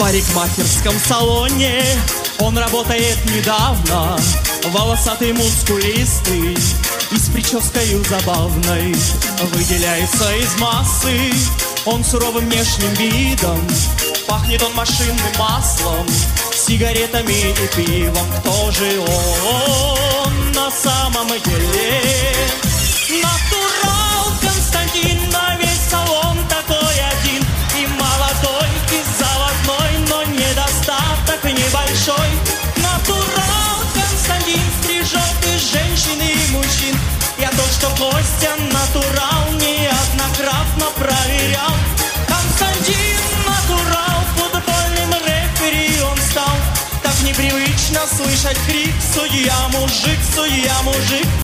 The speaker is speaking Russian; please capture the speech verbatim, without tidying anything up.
парикмахерском салоне. Он работает недавно, волосатый, мускулистый и с прическою забавной. Выделяется из массы он суровым внешним видом. Пахнет он машинным маслом, сигаретами и пивом. Кто же он на самом деле? Натурал Константин, на весь салон такой один. И молодой, и заводной, но недостаток небольшой. Натурал Константин стрижет и женщин, и мужчин. Я то, что Костя натурал, неоднократно проверял. Константин натурал, футбольным рефери он стал. Так непривычно слышать крик: судья мужик, судья мужик.